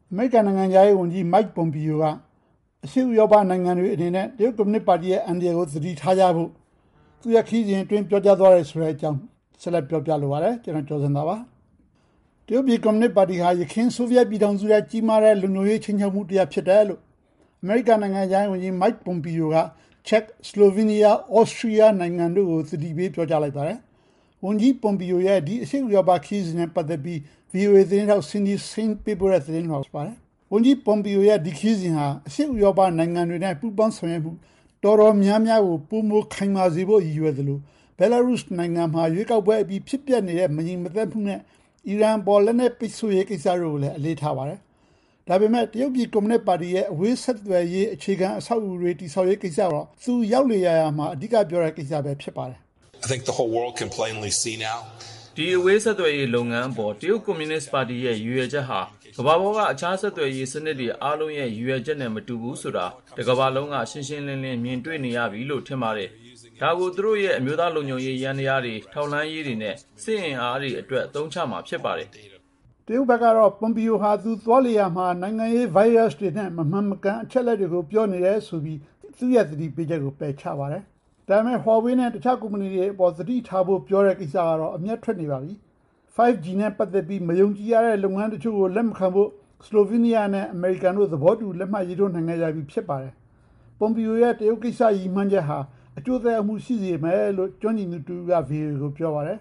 အမေရိကန်နိုင်ငံသားရေးဝန်ကြီး Mike Pompeo ကအရှေ့ဥရောပနိုင်ငံတွေအနေနဲ့တရုတ်ကွန်မြူနစ်ပါတီရဲ့အန်ဒီကိုသတိထားကြဖို့သူရဲ့ခီးစဉ်အတွင်းပြောကြားသွားတယ်ဆိုတဲ့အကြောင်းဆက်လက်ပြောပြလိုပါတယ်ကျွန်တော်ကျော်စင်သာပါတရုတ်ပြည်ကွန်မြူနစ်ပါတီဟာယခင်ဆိုဗီယက်ပြည်ထောင်စုရဲ့ကြီးမားတဲ့လူမျိုးရေးချင်းချောက်မှုတရားဖြစ်တယ်လို့အမေရိကန်နိုင်ငံသားရေးဝန်ကြီး Mike Pompeo ကချက်စလိုဗီးနီးယားဩစတြီးယားနိုင်ငံတို့ကိုသတိပေးပြောကြားလိုက်ပါတယ်ဝန်ကြီး Pompeo ရဲ့ဒီအရှေ့ဥရောပခီးစဉ်နဲ့ပတ်သက်ပြီး VOA သတင်းထောက် Cindy Saine ပေးပို့တဲ့သတင်းတော်ပါတယ်ဝန်ကြီး Pompeo ရဲ့ဒီခီးစဉ်ဟာအရှေ့ဥရောပနိုင်ငံတွေနဲ့ပူးပေါင်းဆောင်ရွက်မှုတော်တော်များများကိုပုံမခိုင်မာစေဖို့ရည်ရွယ်သလိုဘယ်လာရုစ်နိုင်ငံမှာရွေးကောက်ပွဲအပြီးဖြစ်ပျက်နေတဲ့မငြိမ်မသက်မှုနဲ့အီရန်ပေါ်လက်နက်ပိတ်ဆို့ရေးကိစ္စတို့ကိုလည်းအလေးထားပါတယ်ဒါပေမဲ့တရုတ်ပြည်ကွန်မြူနစ်ပါတီရဲ့အဝေးဆက်သွယ်ရေးအခြေခံအဆောက်အဦတွေတည်ဆောက်ရေးကိစ္စတော့သူရောက်လေရာမှာအဓိကပြောတဲ့ကိစ္စပဲဖြစ်ပါတယ် I think the whole world can plainly see now ဒီအဝေးဆက်သွယ်ရေးလုပ်ငန်းအပေါ်တရုတ်ကွန်မြူနစ်ပါတီရဲ့ရည်ရွယ်ချက်ဟာကမ္ဘာပေါ်ကအခြားဆက်သွယ်ရေးစနစ်တွေအားလုံးရဲ့ရည်ရွယ်ချက်နဲ့မတူဘူးဆိုတာတကမ္ဘာလုံးကရှင်းရှင်းလင်းလင်းမြင်တွေ့နေရပြီလို့ထင်ပါတယ်ဒါကိုသူတို့ရဲ့အမျိုးသားလုံခြုံရေးရန်တရားတွေထောက်လှမ်းရေးတွေနဲ့စစ်အင်အားတွေအတွက်အသုံးချမှာဖြစ်ပါတယ်တရုတ်ဘက်ကတော့ Pompeo ဟာသူသွားလေရာမှာနိုင်ငံရေး virus တွေနဲ့မမှန်မကန်အချက်အလက်တွေကိုပြောနေတယ်ဆိုပြီးသူ့ရဲ့သတိပေးချက်ကိုပယ်ချပါတယ်ဒါပေမဲ့ Huawei နဲ့တခြားကုမ္ပဏီတွေအပေါ်သတိထားဖို့ပြောတဲ့ကိစ္စကတော့အမျက်ထွက်နေပါပြီ 5G နဲ့ပတ်သက်ပြီးမယုံကြည်ရတဲ့လုပ်ငန်းတချို့ကိုလက်မခံဖို့စလိုဗီးနီးယားနဲ့အမေရိကန်တို့သဘောတူလက်မှတ်ရေးထိုးနိုင်ခဲ့ကြပြီဖြစ်ပါတယ် Pompeo ရဲ့တရုတ်ကိစ္စရည်မှန်းချက်ဟာအကျိုးသက်ရောက်မှုရှိစေမယ်လို့ကျွမ်းကျင်သူတူက VOA ကိုပြောပါတယ်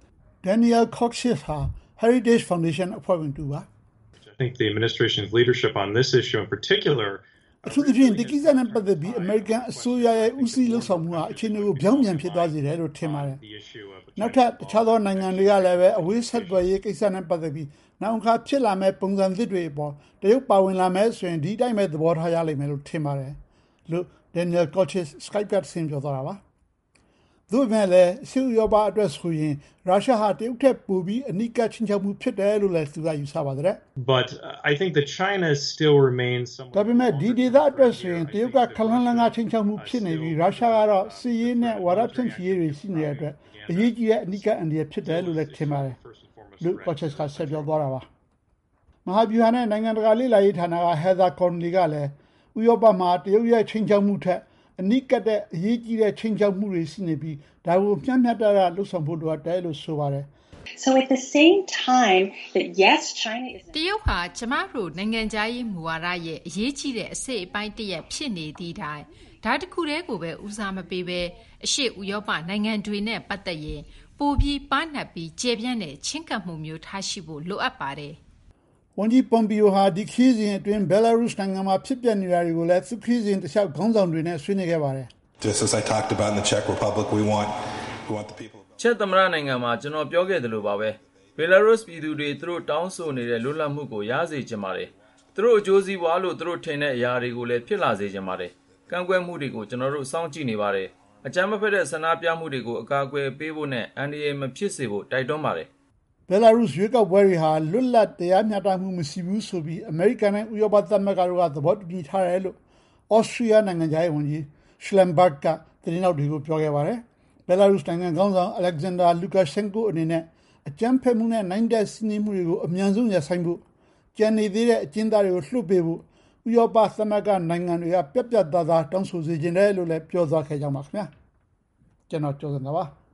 Daniel Coxis ဟာ Heritage Foundation အဖွဲ့ဝင်တူပါ I think the administration's leadership on this issue in particular အထူးသဖြင့်ဒီကိစ္စနဲ့ပတ်သက်ပြီးအမေရိကန်အစိုးရရဲ့ဦးစီးလှုပ်ဆောင်မှုဟာအခြေအနေကိုပြောင်းပြန်ဖြစ်သွားစေတယ်လို့ထင်ပါတယ်နောက်ထပ်တခြားသောနိုင်ငံတွေကလည်းပဲအဝေးဆက်သွယ်ရေးကိစ္စနဲ့ပတ်သက်ပြီးနောက်အခါဖြစ်လာမဲ့ပုံစံသစ်တွေအပေါ်တရုတ်ပါဝင်လာမဲ့ဆိုရင်ဒီတိုင်းပဲသဘောထားရလိမ့်မယ်လို့ထင်ပါတယ်လို့ Daniel Coxis Skype ကဆင်းပြောသွားတာပါသို့ပေမဲ့လည်းအရှေ့ဥရောပအတွက်ဆိုရင်ရုရှားဟာတရုတ်ထက်ပိုပြီးအနိကချင်းချောက်မှုဖြစ်တယ်လို့လည်းသူကယူဆပါတယ် But I think that China still remains ဒါပေမဲ့ဒီဒေသအတွက်ဆိုရင်တရုတ်ကခလန်းလန်းကချင်းချောက်မှုဖြစ်နေပြီးရုရှားကတော့စီးရေးနဲ့ဝါဒဖြန့်ချီရေးတွေရှိနေတဲ့အတွက်အရေးကြီးတဲ့အနိကအန္တရာယ်ဖြစ်တယ်လို့လည်းထင်ပါတယ်လို့ Coxis ကဆက်ပြောသွားတာပါမဟာဗျူဟာနဲ့နိုင်ငံတကာလေ့လာရေးဌာနက Heather Conley ကလည်းဥရောပမှာတရုတ်ရဲ့ချင်းချောက်မှုထက်အနိကတဲ့အရေးကြီးတဲ့ချင်းချောက်မှုတွေရှိနေပြီးဒါကိုမျှမျှတတလှုပ်ဆောင်ဖို့လိုအပ်တယ်လို့ဆိုပါတယ် So at the same time that yes China is တရုတ်ဟာကျမတို့နိုင်ငံခြားရေးမူဝါဒရဲ့အရေးကြီးတဲ့အစိတ်အပိုင်းတစ်ရပ်ဖြစ်နေသည့်တိုင်ဒါတခုတည်းကိုပဲဦးစားမပေးဘဲအရှေ့ဥရောပနိုင်ငံတွေနဲ့ပတ်သက်ရင်ပိုပြီးပါနပ်ပြီးကျေပြန့်တဲ့ချင်းကပ်မှုမျိုးထားရှိဖို့လိုအပ်ပါတယ်ဝန်ကြီး Pompeo ဟာဒီခီးစဉ်အတွင်း Belarus နိုင်ငံမှာဖြစ်ပျက်နေတာတွေကိုလည်းသူခီးစဉ်တစ်လျှောက်ခေါင်းဆောင်တွေနဲ့ဆွေးနွေးခဲ့ပါတယ် Just as I talked about in the Czech Republic we want the people ချက်သမ္မတနိုင်ငံမှာကျွန်တော်ပြောခဲ့သလိုပါပဲ Belarus ပြည်သူတွေသူတို့တောင်းဆိုနေတဲ့လွတ်လပ်မှုကိုရစေချင်ပါတယ်သူတို့အကျိုးစီးပွားလို့သူတို့ထင်တဲ့အရာတွေကိုလည်းဖြစ်လာစေချင်ပါတယ်ကန့်ကွက်မှုတွေကိုကျွန်တော်တို့စောင့်ကြည့်နေပါတယ်အကြမ်းမဖက်တဲ့ဆန္ဒပြမှုတွေကိုအကာအကွယ်ပေးဖို့နဲ့အန္တရာယ်မဖြစ်စေဖို့တိုက်တွန်းပါတယ် Belarus ရွေးကောက်ပွဲတွေဟာလွတ်လပ်တရားမျှတမှုမရှိဘူးဆိုပြီးအမေရိကန်နဲ့ဥရောပသမဂ္ဂတို့ကသဘောတူညီထားတယ်လို့ဩစတြီးယားနိုင်ငံသားရေးဝန်ကြီး Schellenberg ကသတင်းတော်တွေကိုပြောခဲ့ပါတယ်။ Belarus နိုင်ငံခေါင်းဆောင် Alexander Lukashenko အနေနဲ့အကြမ်းဖက်မှုနဲ့နိုင်တဲ့စီးနှင်းမှုတွေကိုအမြန်ဆုံးရပ်ဆိုင်းဖို့ကြံနေသေးတဲ့အကျဉ်းသားတွေကိုလွှတ်ပေးဖို့ဥရောပသမဂ္ဂနိုင်ငံတွေကပြတ်ပြတ်သားသားတောင်းဆိုစေချင်တယ်လို့လည်းပြောသွားခဲ့ကြပါခင်ဗျာ။ကျွန်တော်ကျော်စံပါ